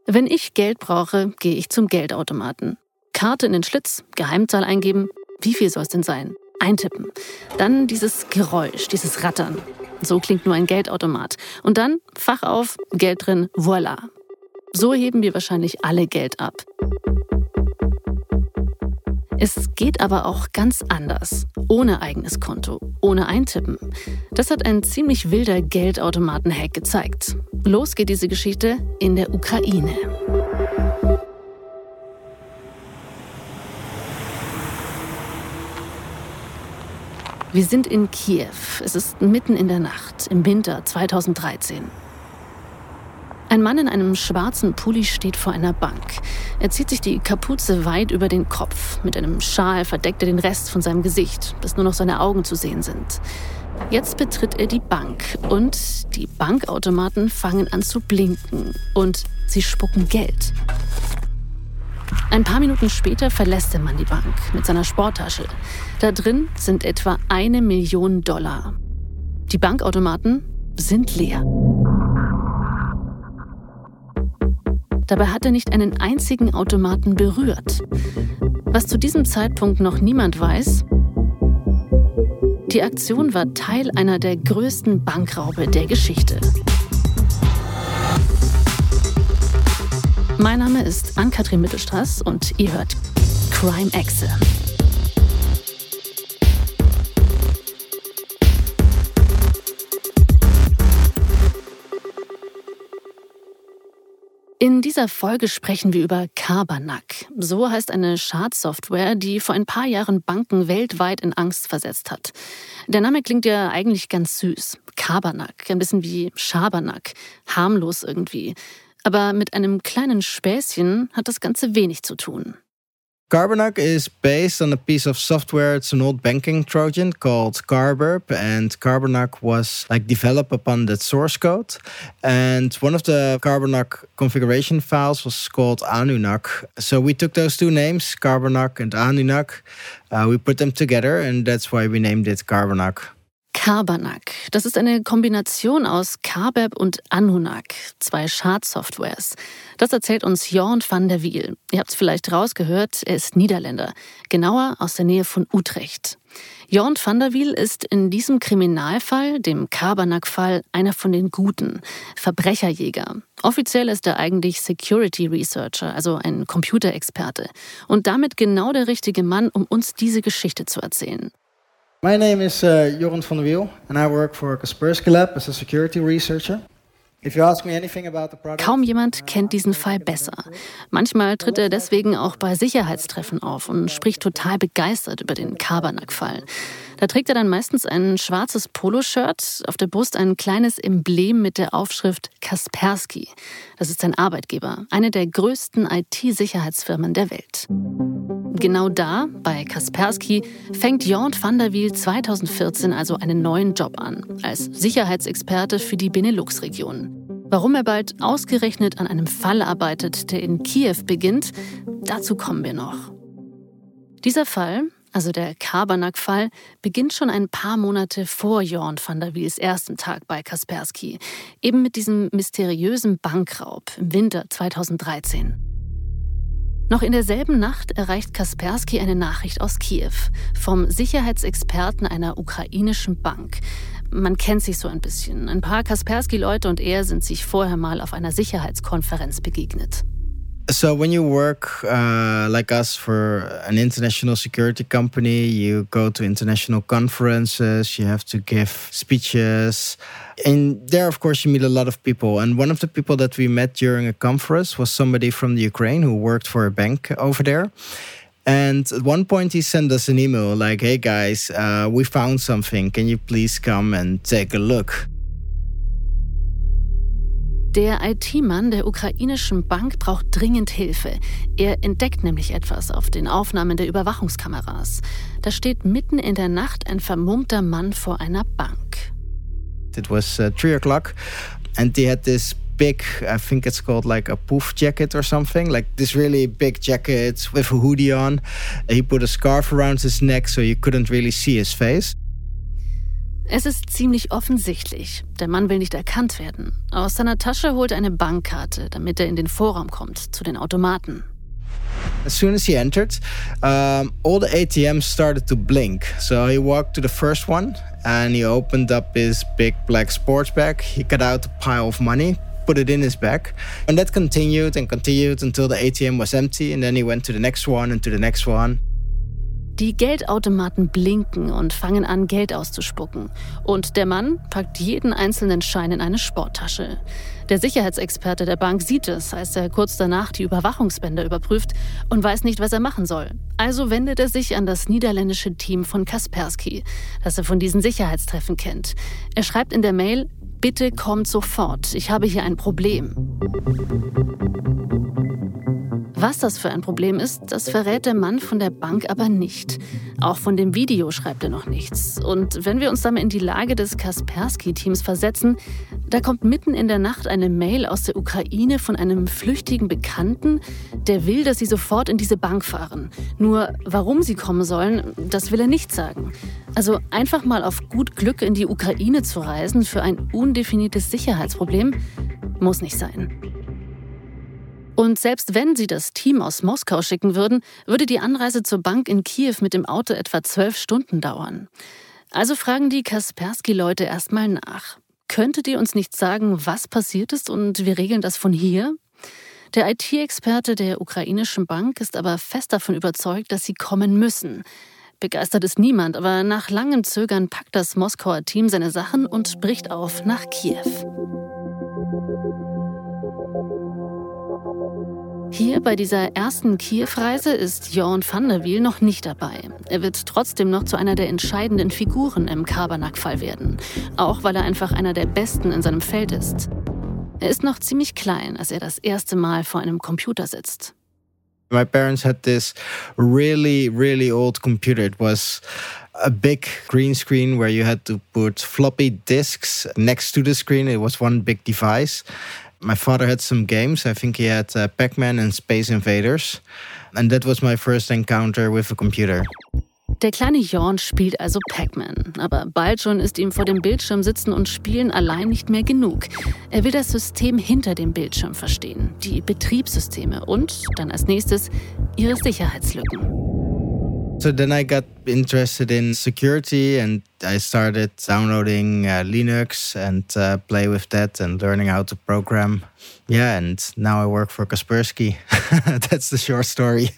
Wenn ich Geld brauche, gehe ich zum Geldautomaten. Karte in den Schlitz, Geheimzahl eingeben. Wie viel soll es denn sein? Eintippen. Dann dieses Geräusch, dieses Rattern. So klingt nur ein Geldautomat. Und dann Fach auf, Geld drin, voilà. So heben wir wahrscheinlich alle Geld ab. Es geht aber auch ganz anders. Ohne eigenes Konto, ohne Eintippen. Das hat ein ziemlich wilder Geldautomaten-Hack gezeigt. Los geht diese Geschichte in der Ukraine. Wir sind in Kiew. Es ist mitten in der Nacht, im Winter 2013. Ein Mann in einem schwarzen Pulli steht vor einer Bank. Er zieht sich die Kapuze weit über den Kopf. Mit einem Schal verdeckt er den Rest von seinem Gesicht, bis nur noch seine Augen zu sehen sind. Jetzt betritt er die Bank und die Bankautomaten fangen an zu blinken und sie spucken Geld. Ein paar Minuten später verlässt der Mann die Bank mit seiner Sporttasche. Da drin sind etwa $1 Million. Die Bankautomaten sind leer. Dabei hat er nicht einen einzigen Automaten berührt. Was zu diesem Zeitpunkt noch niemand weiß: Die Aktion war Teil einer der größten Bankraube der Geschichte. Mein Name ist Ann-Kathrin Mittelstraß und ihr hört Crime-Echse. In dieser Folge sprechen wir über Carbanak. So heißt eine Schadsoftware, die vor ein paar Jahren Banken weltweit in Angst versetzt hat. Der Name klingt ja eigentlich ganz süß. Carbanak, ein bisschen wie Schabernack. Harmlos irgendwie. Aber mit einem kleinen Späßchen hat das Ganze wenig zu tun. Carbanak is based on a piece of software. It's an old banking Trojan called Carburp, and Carbanak was developed upon that source code. And one of the Carbanak configuration files was called Anunak. So we took those two names, Carbanak and Anunak. We put them together, and that's why we named it Carbanak. Carbanak, das ist eine Kombination aus Carburp und Anunak, 2 Schadsoftwares. Das erzählt uns Jorn van der Wiel. Ihr habt es vielleicht rausgehört, er ist Niederländer, genauer aus der Nähe von Utrecht. Jorn van der Wiel ist in diesem Kriminalfall, dem Carbanak-Fall, einer von den Guten, Verbrecherjäger. Offiziell ist er eigentlich Security Researcher, also ein Computerexperte. Und damit genau der richtige Mann, um uns diese Geschichte zu erzählen. My name is Jorn van der Wiel, and I work for Kaspersky Lab as a security researcher. Kaum jemand kennt diesen Fall besser. Manchmal tritt er deswegen auch bei Sicherheitstreffen auf und spricht total begeistert über den Carbanak-Fall. Da trägt er dann meistens ein schwarzes Poloshirt, auf der Brust ein kleines Emblem mit der Aufschrift Kaspersky. Das ist sein Arbeitgeber, eine der größten IT-Sicherheitsfirmen der Welt. Genau da, bei Kaspersky, fängt Jorn van der Wiel 2014 also einen neuen Job an, als Sicherheitsexperte für die Benelux-Region. Warum er bald ausgerechnet an einem Fall arbeitet, der in Kiew beginnt, dazu kommen wir noch. Dieser Fall, also der Carbanak-Fall, beginnt schon ein paar Monate vor Jorn van der Wiels ersten Tag bei Kaspersky, eben mit diesem mysteriösen Bankraub im Winter 2013. Noch in derselben Nacht erreicht Kaspersky eine Nachricht aus Kiew vom Sicherheitsexperten einer ukrainischen Bank. Man kennt sich so ein bisschen. Ein paar Kaspersky-Leute und er sind sich vorher mal auf einer Sicherheitskonferenz begegnet. So when you work like us for an international security company, you go to international conferences, you have to give speeches. And there, of course, you meet a lot of people. And one of the people that we met during a conference was somebody from the Ukraine who worked for a bank over there. And at one point he sent us an email like, hey guys, we found something. Can you please come and take a look? Der IT-Mann der ukrainischen Bank braucht dringend Hilfe. Er entdeckt nämlich etwas auf den Aufnahmen der Überwachungskameras. Da steht mitten in der Nacht ein vermummter Mann vor einer Bank. It was 3 o'clock and they had this big, I think it's called like a poof jacket or something, like this really big jacket with a hoodie on. He put a scarf around his neck so you couldn't really see his face. Es ist ziemlich offensichtlich. Der Mann will nicht erkannt werden. Aus seiner Tasche holt er eine Bankkarte, damit er in den Vorraum kommt, zu den Automaten. As soon as he entered, all the ATMs started to blink. So he walked to the first one and he opened up his big black sports bag. He got out a pile of money, put it in his bag. And that continued and continued until the ATM was empty. And then he went to the next one and to the next one. Die Geldautomaten blinken und fangen an, Geld auszuspucken. Und der Mann packt jeden einzelnen Schein in eine Sporttasche. Der Sicherheitsexperte der Bank sieht es, als er kurz danach die Überwachungsbänder überprüft und weiß nicht, was er machen soll. Also wendet er sich an das niederländische Team von Kaspersky, das er von diesen Sicherheitstreffen kennt. Er schreibt in der Mail: Bitte kommt sofort, ich habe hier ein Problem. Was das für ein Problem ist, das verrät der Mann von der Bank aber nicht. Auch von dem Video schreibt er noch nichts. Und wenn wir uns dann in die Lage des Kaspersky-Teams versetzen, da kommt mitten in der Nacht eine Mail aus der Ukraine von einem flüchtigen Bekannten, der will, dass sie sofort in diese Bank fahren. Nur warum sie kommen sollen, das will er nicht sagen. Also einfach mal auf gut Glück in die Ukraine zu reisen für ein undefiniertes Sicherheitsproblem, muss nicht sein. Und selbst wenn sie das Team aus Moskau schicken würden, würde die Anreise zur Bank in Kiew mit dem Auto etwa 12 Stunden dauern. Also fragen die Kaspersky-Leute erstmal nach. Könntet ihr uns nicht sagen, was passiert ist und wir regeln das von hier? Der IT-Experte der ukrainischen Bank ist aber fest davon überzeugt, dass sie kommen müssen. Begeistert ist niemand, aber nach langem Zögern packt das Moskauer Team seine Sachen und bricht auf nach Kiew. Hier bei dieser ersten Kiew-Reise ist Jorn van der Wiel noch nicht dabei. Er wird trotzdem noch zu einer der entscheidenden Figuren im Kabernack-Fall werden. Auch weil er einfach einer der Besten in seinem Feld ist. Er ist noch ziemlich klein, als er das erste Mal vor einem Computer sitzt. My parents had this really, really old computer. It was a big green screen where you had to put floppy disks next to the screen. It was one big device. My father had some games. I think he had Pac-Man and Space Invaders. And that was my first encounter with a computer. Der kleine Jorn spielt also Pac-Man. Aber bald schon ist ihm vor dem Bildschirm sitzen und spielen allein nicht mehr genug. Er will das System hinter dem Bildschirm verstehen. Die Betriebssysteme und dann als nächstes ihre Sicherheitslücken. So then I got interested in security and I started downloading Linux and play with that and learning how to program. Yeah, and now I work for Kaspersky. That's the short story.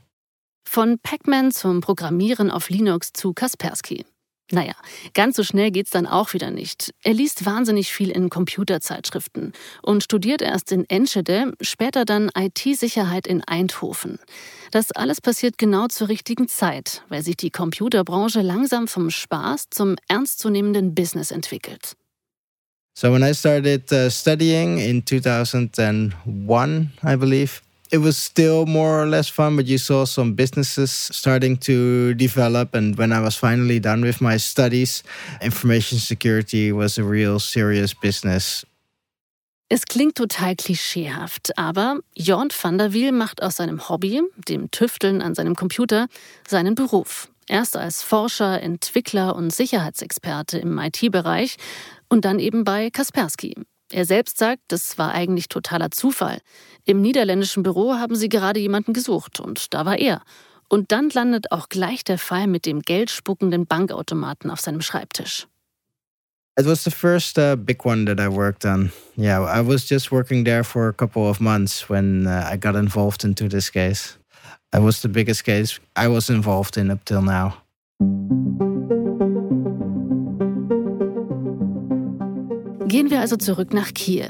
Von Pac-Man zum Programmieren auf Linux zu Kaspersky. Naja, ganz so schnell geht's dann auch wieder nicht. Er liest wahnsinnig viel in Computerzeitschriften und studiert erst in Enschede, später dann IT-Sicherheit in Eindhoven. Das alles passiert genau zur richtigen Zeit, weil sich die Computerbranche langsam vom Spaß zum ernstzunehmenden Business entwickelt. So when I started studying in 2001, I believe, it was still more or less fun, but you saw some businesses starting to develop. And when I was finally done with my studies, information security was a real serious business. Es klingt total klischeehaft, aber Jorn van der Wiel macht aus seinem Hobby, dem Tüfteln an seinem Computer, seinen Beruf. Erst als Forscher, Entwickler und Sicherheitsexperte im IT-Bereich und dann eben bei Kaspersky. Er selbst sagt, das war eigentlich totaler Zufall. Im niederländischen Büro haben sie gerade jemanden gesucht und da war er. Und dann landet auch gleich der Fall mit dem geldspuckenden Bankautomaten auf seinem Schreibtisch. It was the first big one that I worked on. Yeah, I was just working there for a couple of months when I got involved into this case. It was the biggest case I was involved in up till now. Gehen wir also zurück nach Kiew.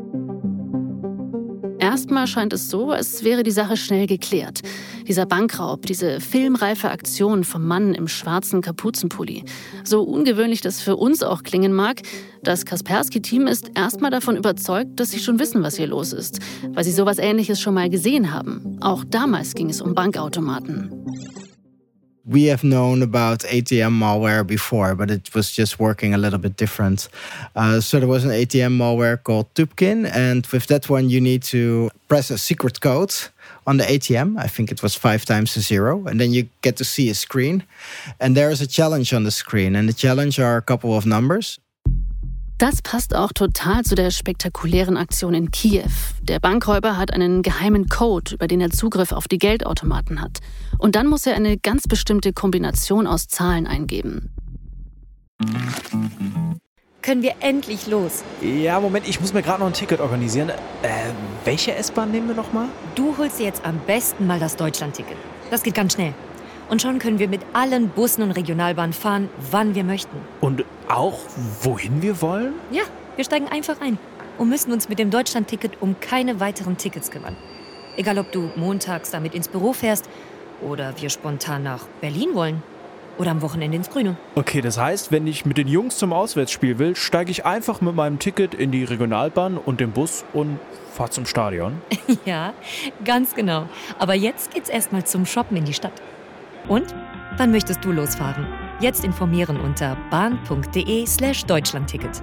Erstmal scheint es so, als wäre die Sache schnell geklärt. Dieser Bankraub, diese filmreife Aktion vom Mann im schwarzen Kapuzenpulli. So ungewöhnlich das für uns auch klingen mag, das Kaspersky-Team ist erstmal davon überzeugt, dass sie schon wissen, was hier los ist, weil sie sowas Ähnliches schon mal gesehen haben. Auch damals ging es um Bankautomaten. We have known about ATM malware before, but it was just working a little bit different. So there was an ATM malware called Tubkin, and with that one you need to press a secret code on the ATM. I think it was 5 times a 0, and then you get to see a screen. And there is a challenge on the screen, and the challenge are a couple of numbers. Das passt auch total zu der spektakulären Aktion in Kiew. Der Bankräuber hat einen geheimen Code, über den er Zugriff auf die Geldautomaten hat. Und dann muss er eine ganz bestimmte Kombination aus Zahlen eingeben. Können wir endlich los? Ja, Moment, ich muss mir gerade noch ein Ticket organisieren. Welche S-Bahn nehmen wir nochmal? Du holst dir jetzt am besten mal das Deutschland-Ticket. Das geht ganz schnell. Und schon können wir mit allen Bussen und Regionalbahnen fahren, wann wir möchten. Und auch, wohin wir wollen? Ja, wir steigen einfach ein und müssen uns mit dem Deutschland-Ticket um keine weiteren Tickets kümmern. Egal, ob du montags damit ins Büro fährst oder wir spontan nach Berlin wollen oder am Wochenende ins Grüne. Okay, das heißt, wenn ich mit den Jungs zum Auswärtsspiel will, steige ich einfach mit meinem Ticket in die Regionalbahn und den Bus und fahre zum Stadion. Ja, ganz genau. Aber jetzt geht's erstmal zum Shoppen in die Stadt. Und? Wann möchtest du losfahren? Jetzt informieren unter bahn.de/Deutschlandticket.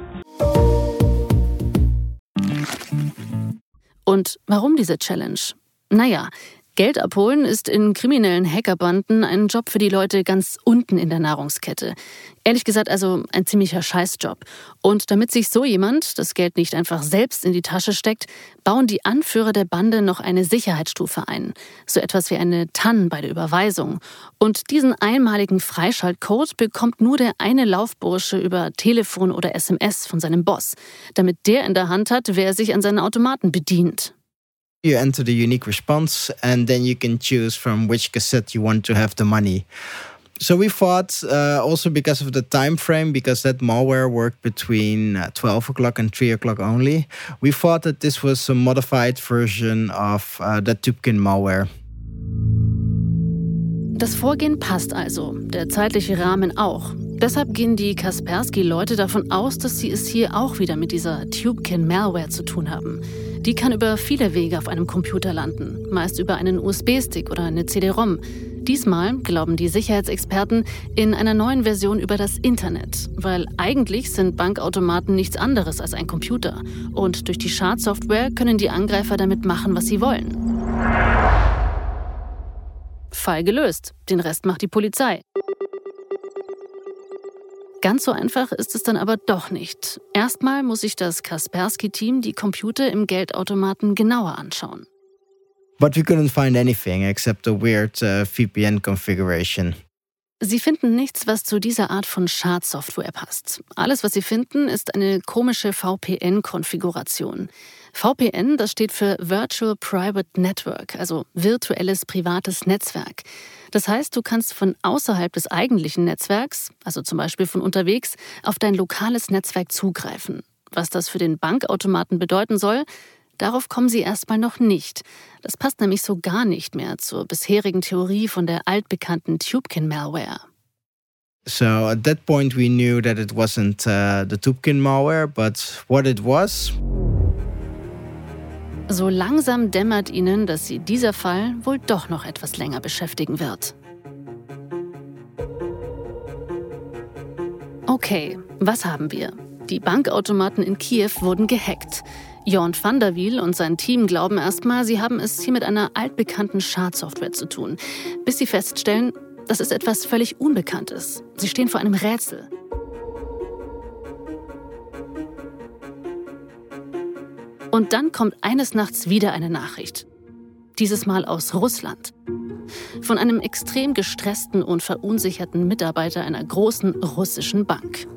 Und warum diese Challenge? Naja, Geld abholen ist in kriminellen Hackerbanden ein Job für die Leute ganz unten in der Nahrungskette. Ehrlich gesagt also ein ziemlicher Scheißjob. Und damit sich so jemand das Geld nicht einfach selbst in die Tasche steckt, bauen die Anführer der Bande noch eine Sicherheitsstufe ein. So etwas wie eine TAN bei der Überweisung. Und diesen einmaligen Freischaltcode bekommt nur der eine Laufbursche über Telefon oder SMS von seinem Boss, damit der in der Hand hat, wer sich an seinen Automaten bedient. You enter the unique response, and then you can choose from which cassette you want to have the money. So we thought, also because of the time frame, because that malware worked between 12 o'clock and 3 o'clock only, we thought that this was a modified version of the Tubkin malware. Das Vorgehen passt also, der zeitliche Rahmen auch. Deshalb gehen die Kaspersky-Leute davon aus, dass sie es hier auch wieder mit dieser Tubkin-Malware zu tun haben. Die kann über viele Wege auf einem Computer landen, meist über einen USB-Stick oder eine CD-ROM. Diesmal, glauben die Sicherheitsexperten, in einer neuen Version über das Internet. Weil eigentlich sind Bankautomaten nichts anderes als ein Computer. Und durch die Schadsoftware können die Angreifer damit machen, was sie wollen. Fall gelöst. Den Rest macht die Polizei. Ganz so einfach ist es dann aber doch nicht. Erstmal muss sich das Kaspersky-Team die Computer im Geldautomaten genauer anschauen. But we couldn't find anything except a weird VPN configuration. Sie finden nichts, was zu dieser Art von Schadsoftware passt. Alles, was sie finden, ist eine komische VPN-Konfiguration. VPN, das steht für Virtual Private Network, also virtuelles privates Netzwerk. Das heißt, du kannst von außerhalb des eigentlichen Netzwerks, also zum Beispiel von unterwegs, auf dein lokales Netzwerk zugreifen. Was das für den Bankautomaten bedeuten soll, darauf kommen sie erstmal noch nicht. Das passt nämlich so gar nicht mehr zur bisherigen Theorie von der altbekannten Tubkin-Malware. So at that point we knew that it wasn't the Tubkin malware, but what it was. So langsam dämmert ihnen, dass sie dieser Fall wohl doch noch etwas länger beschäftigen wird. Okay, was haben wir? Die Bankautomaten in Kiew wurden gehackt. Jorn van der Wiel und sein Team glauben erstmal, sie haben es hier mit einer altbekannten Schadsoftware zu tun, bis sie feststellen, das ist etwas völlig Unbekanntes. Sie stehen vor einem Rätsel. Und dann kommt eines Nachts wieder eine Nachricht. Dieses Mal aus Russland. Von einem extrem gestressten und verunsicherten Mitarbeiter einer großen russischen Bank.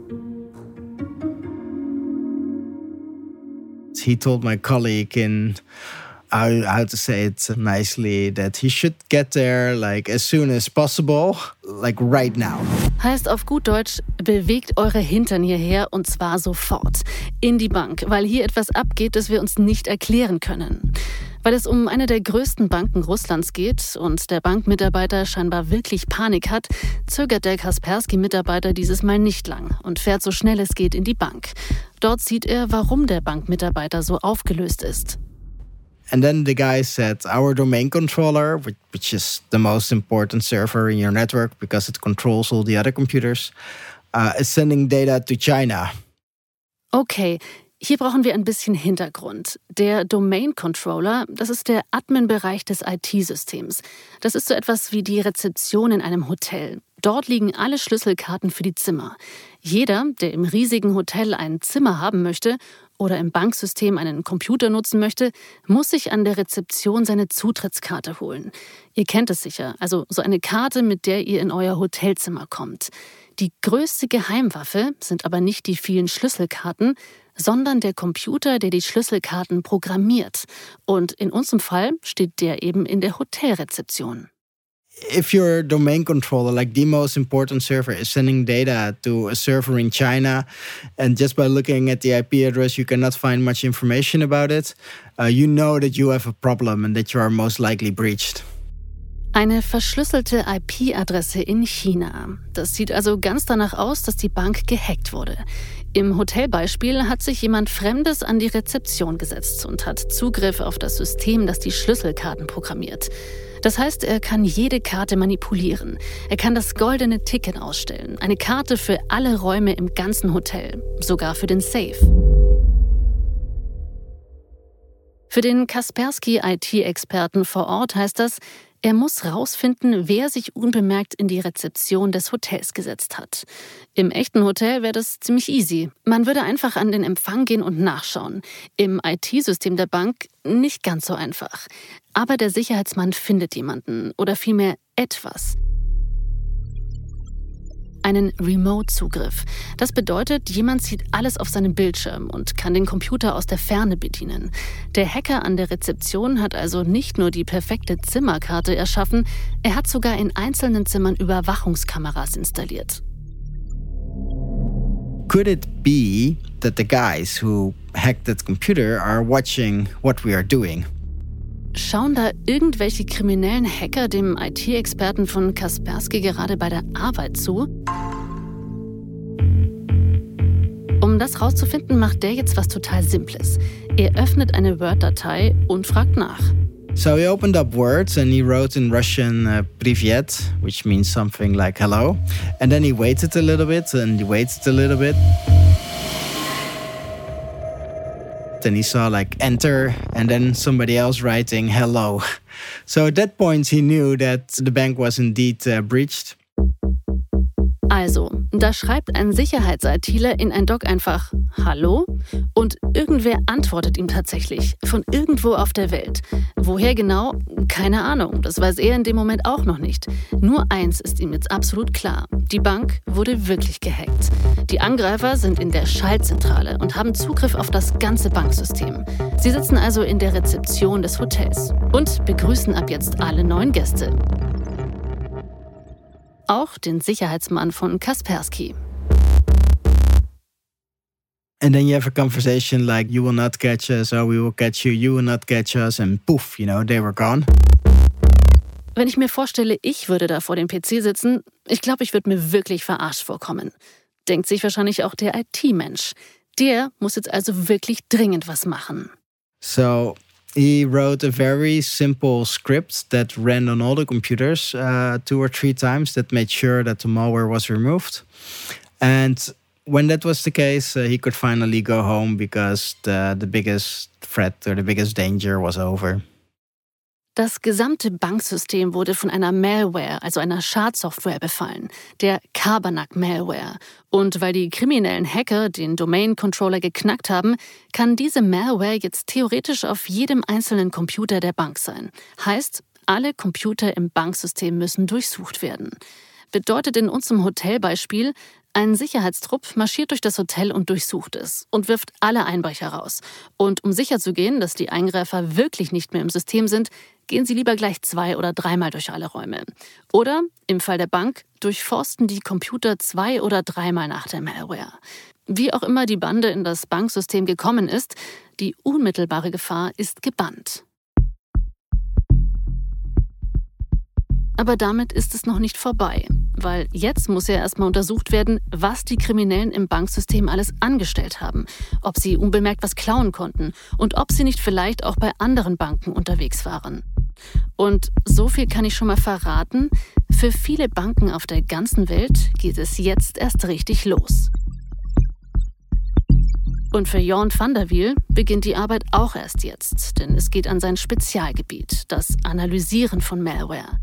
He told my colleague in how to say it nicely that he should get there like as soon as possible, like right now. Heißt auf gut Deutsch, bewegt eure Hintern hierher und zwar sofort. In die Bank, weil hier etwas abgeht, das wir uns nicht erklären können. Weil es um eine der größten Banken Russlands geht und der Bankmitarbeiter scheinbar wirklich Panik hat, zögert der Kaspersky-Mitarbeiter dieses Mal nicht lang und fährt so schnell es geht in die Bank. Dort sieht er, warum der Bankmitarbeiter so aufgelöst ist. And then the guy said, our domain controller, which is the most important server in your network because it controls all the other computers, is sending data to China. Okay, hier brauchen wir ein bisschen Hintergrund. Der Domain Controller, das ist der Admin-Bereich des IT-Systems. Das ist so etwas wie die Rezeption in einem Hotel. Dort liegen alle Schlüsselkarten für die Zimmer. Jeder, der im riesigen Hotel ein Zimmer haben möchte oder im Banksystem einen Computer nutzen möchte, muss sich an der Rezeption seine Zutrittskarte holen. Ihr kennt es sicher, also so eine Karte, mit der ihr in euer Hotelzimmer kommt. Die größte Geheimwaffe sind aber nicht die vielen Schlüsselkarten, sondern der Computer, der die Schlüsselkarten programmiert. Und in unserem Fall steht der eben in der Hotelrezeption. If your domain controller, like the most important server, is sending data to a server in China, and just by looking at the IP address, you cannot find much information about it, you know that you have a problem and that you are most likely breached. Eine verschlüsselte IP-Adresse in China. Das sieht also ganz danach aus, dass die Bank gehackt wurde. Im Hotelbeispiel hat sich jemand Fremdes an die Rezeption gesetzt und hat Zugriff auf das System, das die Schlüsselkarten programmiert. Das heißt, er kann jede Karte manipulieren. Er kann das goldene Ticket ausstellen. Eine Karte für alle Räume im ganzen Hotel. Sogar für den Safe. Für den Kaspersky-IT-Experten vor Ort heißt das, er muss rausfinden, wer sich unbemerkt in die Rezeption des Hotels gesetzt hat. Im echten Hotel wäre das ziemlich easy. Man würde einfach an den Empfang gehen und nachschauen. Im IT-System der Bank nicht ganz so einfach. Aber der Sicherheitsmann findet jemanden oder vielmehr etwas. Einen Remote-Zugriff. Das bedeutet, jemand sieht alles auf seinem Bildschirm und kann den Computer aus der Ferne bedienen. Der Hacker an der Rezeption hat also nicht nur die perfekte Zimmerkarte erschaffen, er hat sogar in einzelnen Zimmern Überwachungskameras installiert. Could it be that the guys who hacked that computer are watching what we are doing? Schauen da irgendwelche kriminellen Hacker dem IT-Experten von Kaspersky gerade bei der Arbeit zu? Um das rauszufinden, macht der jetzt was total Simples. Er öffnet eine Word-Datei und fragt nach. So he opened up Word and he wrote in Russian Privyet, which means something like hello. And then he waited a little bit and he waited a little bit. Then he saw like enter and then somebody else writing hello. So at that point he knew that the bank was indeed breached. Also, da schreibt ein Sicherheits-ITler in ein Doc einfach Hallo und irgendwer antwortet ihm tatsächlich, von irgendwo auf der Welt. Woher genau? Keine Ahnung, das weiß er in dem Moment auch noch nicht. Nur eins ist ihm jetzt absolut klar, die Bank wurde wirklich gehackt. Die Angreifer sind in der Schaltzentrale und haben Zugriff auf das ganze Banksystem. Sie sitzen also in der Rezeption des Hotels und begrüßen ab jetzt alle neuen Gäste. Auch den Sicherheitsmann von Kaspersky. And then you have a conversation like, you will not catch us, or we will catch you, you will not catch us, and poof, they were gone. Wenn ich mir vorstelle, ich würde da vor dem PC sitzen, ich glaube, ich würde mir wirklich verarscht vorkommen. Denkt sich wahrscheinlich auch der IT-Mensch. Der muss jetzt also wirklich dringend was machen. So he wrote a very simple script that ran on all the computers 2 or 3 times that made sure that the malware was removed. And when that was the case, he could finally go home because the biggest threat or the biggest danger was over. Das gesamte Banksystem wurde von einer Malware, also einer Schadsoftware, befallen, der Carbanak-Malware. Und weil die kriminellen Hacker den Domain-Controller geknackt haben, kann diese Malware jetzt theoretisch auf jedem einzelnen Computer der Bank sein. Heißt, alle Computer im Banksystem müssen durchsucht werden. Bedeutet in unserem Hotelbeispiel, ein Sicherheitstrupp marschiert durch das Hotel und durchsucht es und wirft alle Einbrecher raus. Und um sicherzugehen, dass die Eingreifer wirklich nicht mehr im System sind, gehen sie lieber gleich 2- oder 3-mal durch alle Räume. Oder, im Fall der Bank, durchforsten die Computer 2- oder 3-mal nach der Malware. Wie auch immer die Bande in das Banksystem gekommen ist, die unmittelbare Gefahr ist gebannt. Aber damit ist es noch nicht vorbei. weil jetzt muss ja erstmal untersucht werden, was die Kriminellen im Banksystem alles angestellt haben, ob sie unbemerkt was klauen konnten und ob sie nicht vielleicht auch bei anderen Banken unterwegs waren. Und so viel kann ich schon mal verraten, für viele Banken auf der ganzen Welt geht es jetzt erst richtig los. Und für Jorn van der Wiel beginnt die Arbeit auch erst jetzt, denn es geht an sein Spezialgebiet, das Analysieren von Malware.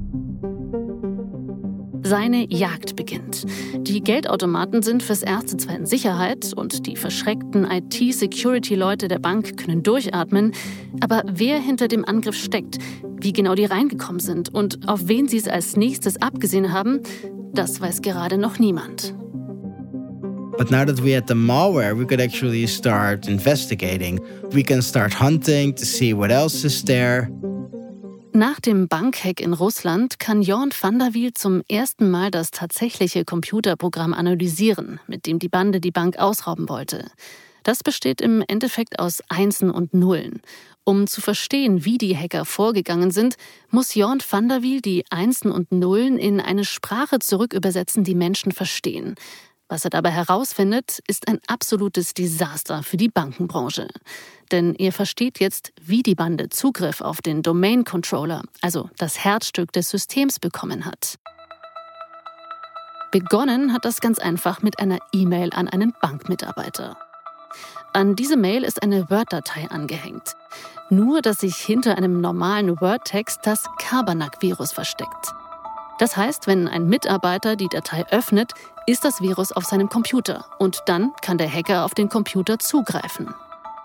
Seine Jagd beginnt. Die Geldautomaten sind fürs Erste zwar in Sicherheit und die verschreckten IT-Security-Leute der Bank können durchatmen, aber wer hinter dem Angriff steckt, wie genau die reingekommen sind und auf wen sie es als nächstes abgesehen haben, das weiß gerade noch niemand. But now that we had the malware, we could actually start investigating. We can start hunting to see what else is there. Nach dem Bankhack in Russland kann Jorn van der Wiel zum ersten Mal das tatsächliche Computerprogramm analysieren, mit dem die Bande die Bank ausrauben wollte. Das besteht im Endeffekt aus Einsen und Nullen. Um zu verstehen, wie die Hacker vorgegangen sind, muss Jorn van der Wiel die Einsen und Nullen in eine Sprache zurückübersetzen, die Menschen verstehen. Was er dabei herausfindet, ist ein absolutes Desaster für die Bankenbranche. Denn er versteht jetzt, wie die Bande Zugriff auf den Domain Controller, also das Herzstück des Systems, bekommen hat. Begonnen hat das ganz einfach mit einer E-Mail an einen Bankmitarbeiter. An diese Mail ist eine Word-Datei angehängt. Nur, dass sich hinter einem normalen Word-Text das Carbanak-Virus versteckt. Das heißt, wenn ein Mitarbeiter die Datei öffnet, ist das Virus auf seinem Computer und dann kann der Hacker auf den Computer zugreifen.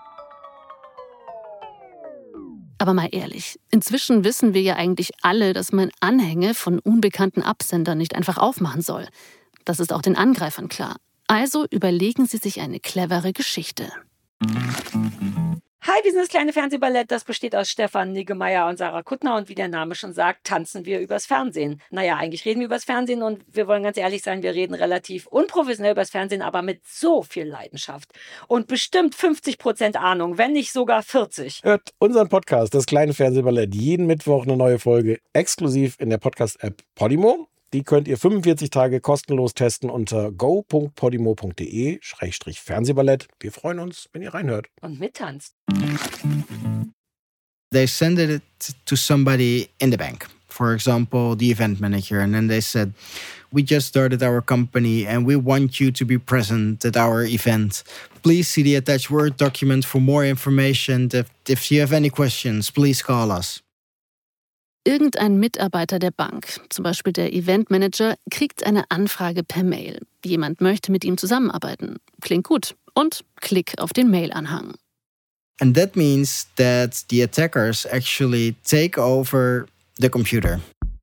Aber mal ehrlich, inzwischen wissen wir ja eigentlich alle, dass man Anhänge von unbekannten Absendern nicht einfach aufmachen soll. Das ist auch den Angreifern klar. Also überlegen sie sich eine clevere Geschichte. Hi, wir sind das kleine Fernsehballett, das besteht aus Stefan Niggemeier und Sarah Kuttner und wie der Name schon sagt, tanzen wir übers Fernsehen. Naja, eigentlich reden wir übers Fernsehen und wir wollen ganz ehrlich sein, wir reden relativ unprofessionell übers Fernsehen, aber mit so viel Leidenschaft und bestimmt 50% Ahnung, wenn nicht sogar 40. Hört unseren Podcast, das kleine Fernsehballett, jeden Mittwoch eine neue Folge, exklusiv in der Podcast-App Podimo. Die könnt ihr 45 Tage kostenlos testen unter go.podimo.de/Fernsehballett. Wir freuen uns, wenn ihr reinhört. Und mittanzt. They sent it to somebody in the bank, for example, the event manager, and then they said, "We just started our company and we want you to be present at our event. Please see the attached Word document for more information. If you have any questions, please call us." Irgendein Mitarbeiter der Bank, zum Beispiel der Eventmanager, kriegt eine Anfrage per Mail. Jemand möchte mit ihm zusammenarbeiten. Klingt gut. Und Klick auf den Mailanhang. And that means that the attackers actually take over the computer.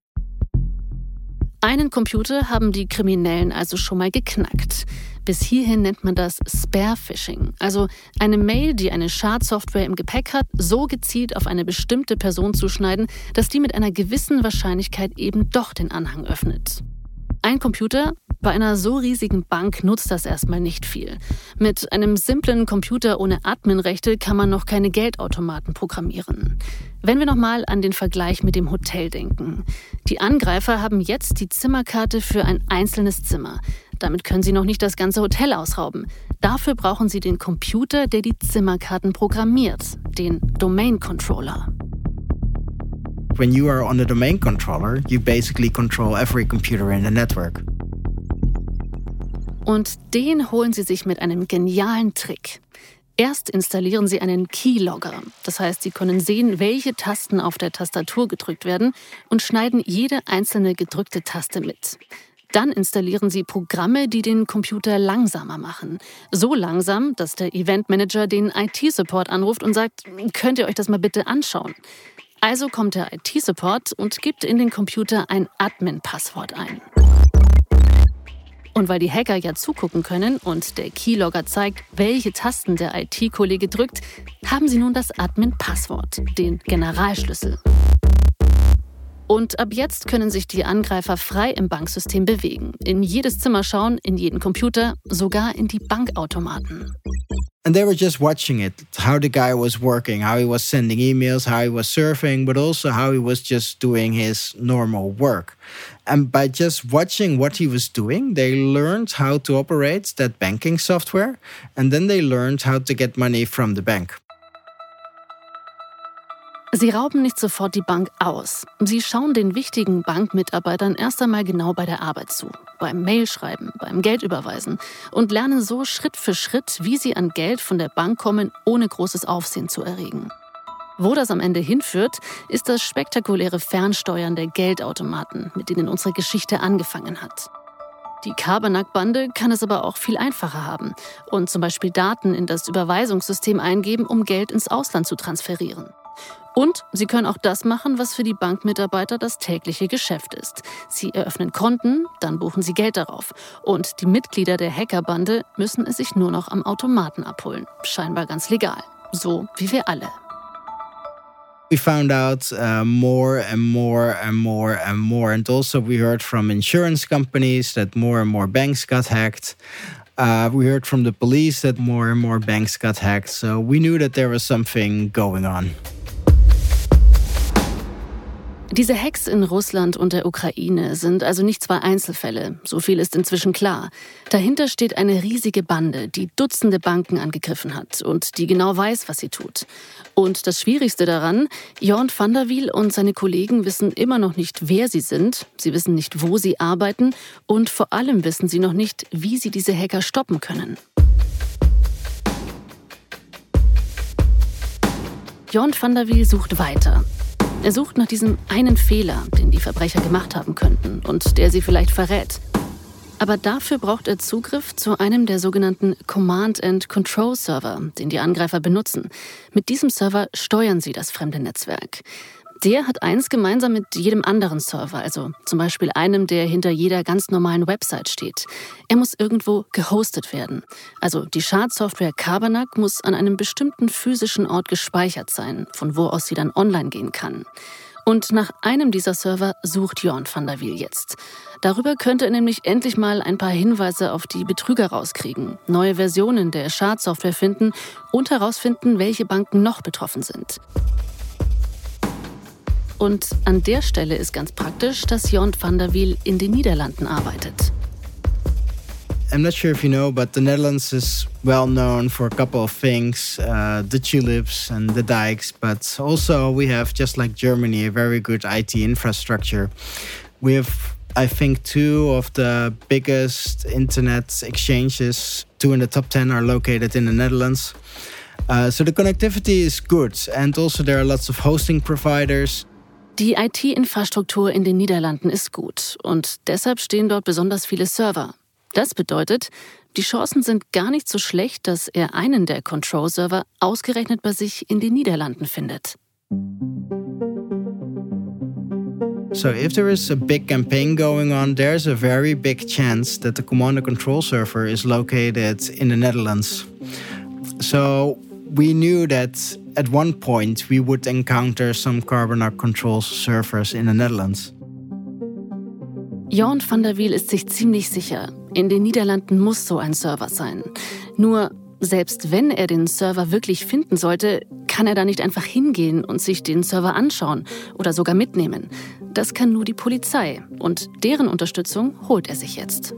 Einen Computer haben die Kriminellen also schon mal geknackt. Bis hierhin nennt man das Spear-Phishing, also eine Mail, die eine Schadsoftware im Gepäck hat, so gezielt auf eine bestimmte Person zuschneiden, dass die mit einer gewissen Wahrscheinlichkeit eben doch den Anhang öffnet. Ein Computer bei einer so riesigen Bank nutzt das erstmal nicht viel. Mit einem simplen Computer ohne Adminrechte kann man noch keine Geldautomaten programmieren. Wenn wir nochmal an den Vergleich mit dem Hotel denken. Die Angreifer haben jetzt die Zimmerkarte für ein einzelnes Zimmer. Damit können sie noch nicht das ganze Hotel ausrauben. Dafür brauchen sie den Computer, der die Zimmerkarten programmiert, den Domain Controller. When you are on the domain controller, you basically control every computer in the network. Und den holen sie sich mit einem genialen Trick. Erst installieren sie einen Keylogger. Das heißt, sie können sehen, welche Tasten auf der Tastatur gedrückt werden und schneiden jede einzelne gedrückte Taste mit. Dann installieren sie Programme, die den Computer langsamer machen. So langsam, dass der Eventmanager den IT-Support anruft und sagt, könnt ihr euch das mal bitte anschauen? Also kommt der IT-Support und gibt in den Computer ein Admin-Passwort ein. Und weil die Hacker ja zugucken können und der Keylogger zeigt, welche Tasten der IT-Kollege drückt, haben sie nun das Admin-Passwort, den Generalschlüssel. Und ab jetzt können sich die Angreifer frei im Banksystem bewegen. In jedes Zimmer schauen, in jeden Computer, sogar in die Bankautomaten. And they were just watching it, how the guy was working, how he was sending emails, how he was surfing, but also how he was just doing his normal work. And by just watching what he was doing, they learned how to operate that banking software, and then they learned how to get money from the bank. Sie rauben nicht sofort die Bank aus. Sie schauen den wichtigen Bankmitarbeitern erst einmal genau bei der Arbeit zu, beim Mailschreiben, beim Geldüberweisen und lernen so Schritt für Schritt, wie sie an Geld von der Bank kommen, ohne großes Aufsehen zu erregen. Wo das am Ende hinführt, ist das spektakuläre Fernsteuern der Geldautomaten, mit denen unsere Geschichte angefangen hat. Die Kabernak-Bande kann es aber auch viel einfacher haben und zum Beispiel Daten in das Überweisungssystem eingeben, um Geld ins Ausland zu transferieren. Und sie können auch das machen, was für die Bankmitarbeiter das tägliche Geschäft ist. Sie eröffnen Konten, dann buchen sie Geld darauf. Und die Mitglieder der Hackerbande müssen es sich nur noch am Automaten abholen. Scheinbar ganz legal. So wie wir alle. We found out more and more and more and more. And also we heard from insurance companies that more and more banks got hacked. We heard from the police that more and more banks got hacked. So we knew that there was something going on. Diese Hacks in Russland und der Ukraine sind also nicht zwei Einzelfälle. So viel ist inzwischen klar. Dahinter steht eine riesige Bande, die Dutzende Banken angegriffen hat und die genau weiß, was sie tut. Und das Schwierigste daran, Jorn van der Wiel und seine Kollegen wissen immer noch nicht, wer sie sind. Sie wissen nicht, wo sie arbeiten und vor allem wissen sie noch nicht, wie sie diese Hacker stoppen können. Jorn van der Wiel sucht weiter. Er sucht nach diesem einen Fehler, den die Verbrecher gemacht haben könnten und der sie vielleicht verrät. Aber dafür braucht er Zugriff zu einem der sogenannten Command-and-Control-Server, den die Angreifer benutzen. Mit diesem Server steuern sie das fremde Netzwerk. Der hat eins gemeinsam mit jedem anderen Server, also zum Beispiel einem, der hinter jeder ganz normalen Website steht. Er muss irgendwo gehostet werden. Also die Schadsoftware Kabernak muss an einem bestimmten physischen Ort gespeichert sein, von wo aus sie dann online gehen kann. Und nach einem dieser Server sucht Jorn van der Wiel jetzt. Darüber könnte er nämlich endlich mal ein paar Hinweise auf die Betrüger rauskriegen, neue Versionen der Schadsoftware finden und herausfinden, welche Banken noch betroffen sind. Und an der Stelle ist ganz praktisch, dass Jorn van der Wiel in den Niederlanden arbeitet. I'm not sure if you know, but the Netherlands is well known for a couple of things, the tulips and the dikes, but also we have, just like Germany, a very good IT infrastructure. We have, I think, 2 of the biggest internet exchanges, 2 in the top 10 are located in the Netherlands. So the connectivity is good, and also there are lots of hosting providers. Die IT-Infrastruktur in den Niederlanden ist gut und deshalb stehen dort besonders viele Server. Das bedeutet, die Chancen sind gar nicht so schlecht, dass er einen der Control-Server ausgerechnet bei sich in den Niederlanden findet. So if there is a big campaign going on, there's a very big chance that the command and control server is located in the Netherlands. So we knew that at one point we would encounter some Kabernak control servers in the Netherlands. Jorn van der Wiel ist sich ziemlich sicher, in den Niederlanden muss so ein Server sein. Nur, selbst wenn er den Server wirklich finden sollte, kann er da nicht einfach hingehen und sich den Server anschauen oder sogar mitnehmen. Das kann nur die Polizei und deren Unterstützung holt er sich jetzt.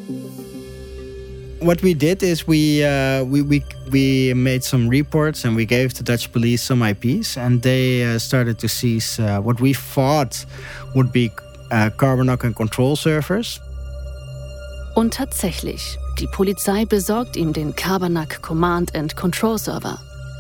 What we did is we made some reports and we gave the Dutch police some IPs and they started to seize what we thought would be Kabernak and control servers. Und tatsächlich, die Polizei besorgt ihm den Kabernak Command and Control Server.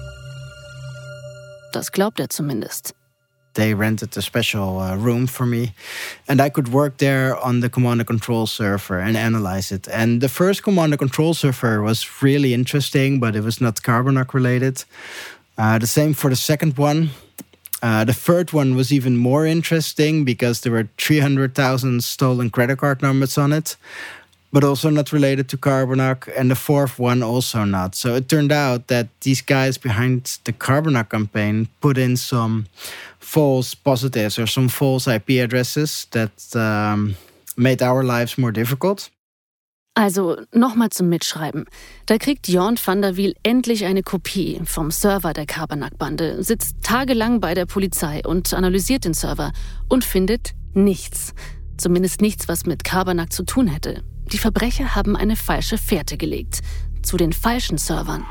Das glaubt er zumindest. They rented a special room for me and I could work there on the command and control server and analyze it. And the first command and control server was really interesting, but it was not Kabernak related. The same for the second one. The third one was even more interesting because there were 300,000 stolen credit card numbers on it. but also not related to Carbanak, and the fourth one also not. So it turned out that these guys behind the Carbanak campaign put in some false positives or some false IP addresses that made our lives more difficult. Also nochmal zum Mitschreiben. Da kriegt Jorn van der Wiel endlich eine Kopie vom Server der Carbanak-Bande, sitzt tagelang bei der Polizei und analysiert den Server und findet nichts. Zumindest nichts, was mit Carbanak zu tun hätte. Die Verbrecher haben eine falsche Fährte gelegt. Zu den falschen Servern.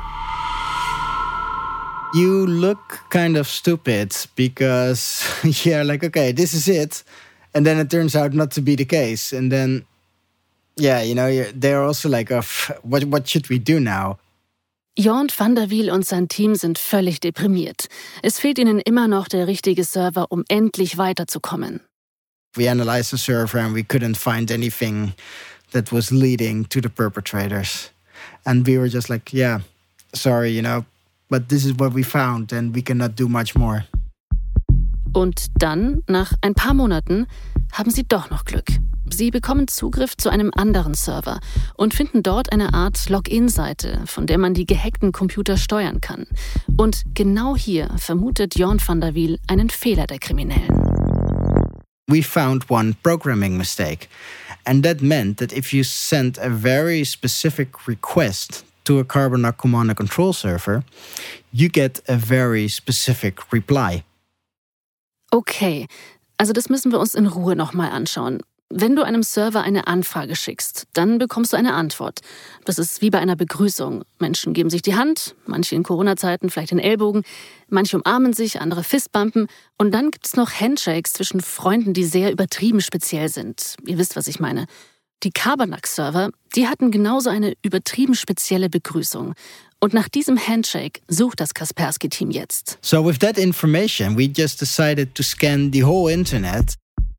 You look kind of stupid because you're like, okay, this is it. And then it turns out not to be the case. And then, yeah, you know, they're also like, what should we do now? Jorn van der Wiel und sein Team sind völlig deprimiert. Es fehlt ihnen immer noch der richtige Server, um endlich weiterzukommen. We analyzed the server and we couldn't find anything that was leading to the perpetrators. And we were just like, yeah, sorry, you know, but this is what we found and we cannot do much more. Und dann, nach ein paar Monaten, haben sie doch noch Glück. Sie bekommen Zugriff zu einem anderen Server und finden dort eine Art Login-Seite, von der man die gehackten Computer steuern kann. Und genau hier vermutet Jorn van der Wiel einen Fehler der Kriminellen. We found one programming mistake. And that meant that if you sent a very specific request to a Carbanak command and control server, you get a very specific reply. Okay, also das müssen wir uns in Ruhe nochmal anschauen. Wenn du einem Server eine Anfrage schickst, dann bekommst du eine Antwort. Das ist wie bei einer Begrüßung. Menschen geben sich die Hand, manche in Corona-Zeiten vielleicht den Ellbogen, manche umarmen sich, andere fistbumpen. Und dann gibt es noch Handshakes zwischen Freunden, die sehr übertrieben speziell sind. Ihr wisst, was ich meine. Die Carbanak-Server, die hatten genauso eine übertrieben spezielle Begrüßung. Und nach diesem Handshake sucht das Kaspersky-Team jetzt. So with that information, we just decided to scan the whole internet.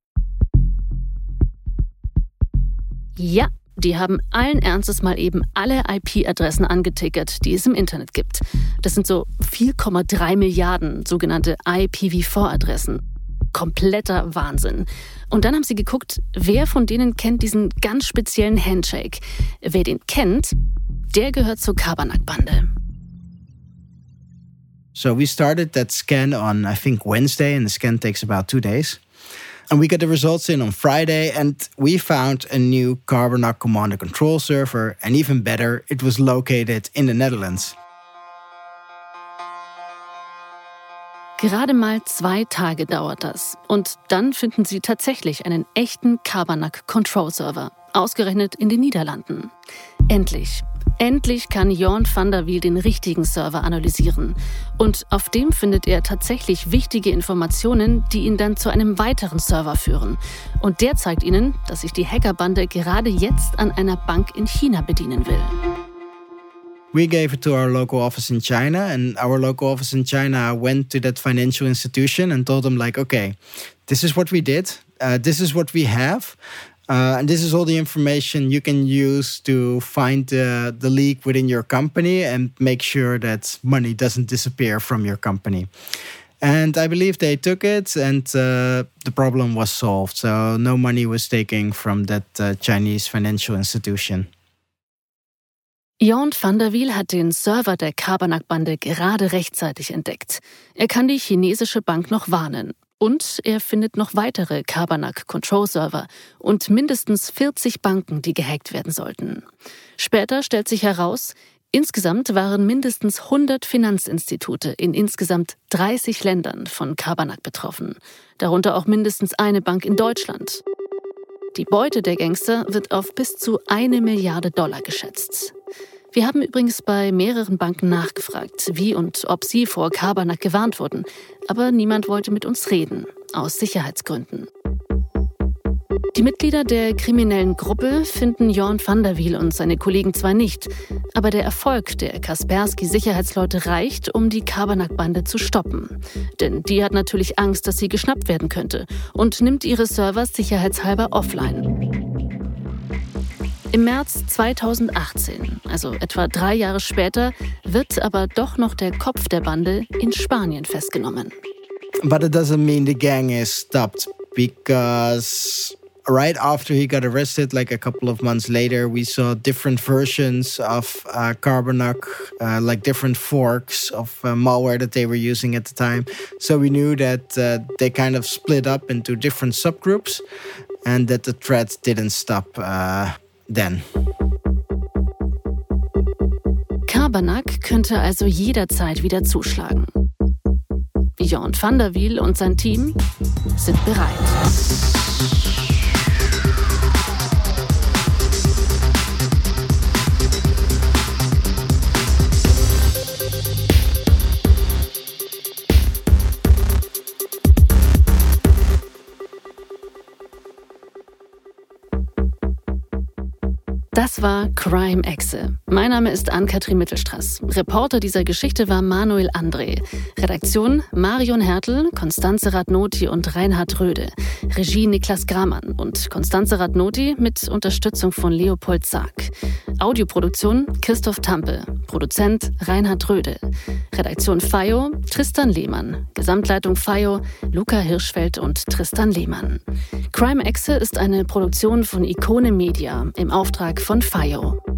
Ja, die haben allen Ernstes mal eben alle IP-Adressen angetickert, die es im Internet gibt. Das sind so 4,3 Milliarden sogenannte IPv4-Adressen. Kompletter Wahnsinn. Und dann haben sie geguckt, wer von denen kennt diesen ganz speziellen Handshake. Wer den kennt, der gehört zur Carbanak-Bande. So we started that scan on, I think, Wednesday, and the scan takes about 2 days. And we got the results in on Friday, and we found a new Carbanak command and control server, and even better, it was located in the Netherlands. Gerade mal 2 Tage dauert das. Und dann finden sie tatsächlich einen echten Carbanak Control Server, ausgerechnet in den Niederlanden. Endlich kann Jorn van der Wiel den richtigen Server analysieren. Und auf dem findet er tatsächlich wichtige Informationen, die ihn dann zu einem weiteren Server führen. Und der zeigt ihnen, dass sich die Hackerbande gerade jetzt an einer Bank in China bedienen will. We gave it to our local office in China, and our local office in China went to that financial institution and told them, like, okay, this is what we did, this is what we have, and this is all the information you can use to find the leak within your company and make sure that money doesn't disappear from your company. And I believe they took it, and the problem was solved. So no money was taken from that Chinese financial institution. Jorn van der Wiel hat den Server der Carbanak-Bande gerade rechtzeitig entdeckt. Er kann die chinesische Bank noch warnen. Und er findet noch weitere Carbanak-Control-Server und mindestens 40 Banken, die gehackt werden sollten. Später stellt sich heraus, insgesamt waren mindestens 100 Finanzinstitute in insgesamt 30 Ländern von Carbanak betroffen. Darunter auch mindestens eine Bank in Deutschland. Die Beute der Gangster wird auf bis zu $1 Milliarde geschätzt. Wir haben übrigens bei mehreren Banken nachgefragt, wie und ob sie vor Carbanak gewarnt wurden. Aber niemand wollte mit uns reden, aus Sicherheitsgründen. Die Mitglieder der kriminellen Gruppe finden Jorn van der Wiel und seine Kollegen zwar nicht, aber der Erfolg der Kaspersky-Sicherheitsleute reicht, um die Carbanak-Bande zu stoppen. Denn die hat natürlich Angst, dass sie geschnappt werden könnte und nimmt ihre Server sicherheitshalber offline. Im März 2018, also etwa 3 Jahre später, wird aber doch noch der Kopf der Bande in Spanien festgenommen. But it doesn't mean the gang is stopped, because right after he got arrested, like a couple of months later, we saw different versions of Carbanak, like different forks of malware that they were using at the time. So we knew that they kind of split up into different subgroups and that the threat didn't stop then. Carbanak könnte also jederzeit wieder zuschlagen. Jan van der Wiel und sein Team sind bereit. Das war Crime-Exe. Mein Name ist Ann-Kathrin Mittelstraß. Reporter dieser Geschichte war Manuel André. Redaktion Marion Hertel, Constanze Radnoti und Reinhard Röde. Regie Niklas Gramann und Constanze Radnoti mit Unterstützung von Leopold Sarg. Audioproduktion Christoph Tampe. Produzent Reinhard Röde. Redaktion FAIO Tristan Lehmann. Gesamtleitung FAIO Luca Hirschfeld und Tristan Lehmann. Crime-Exe ist eine Produktion von Ikone Media im Auftrag von FAIO.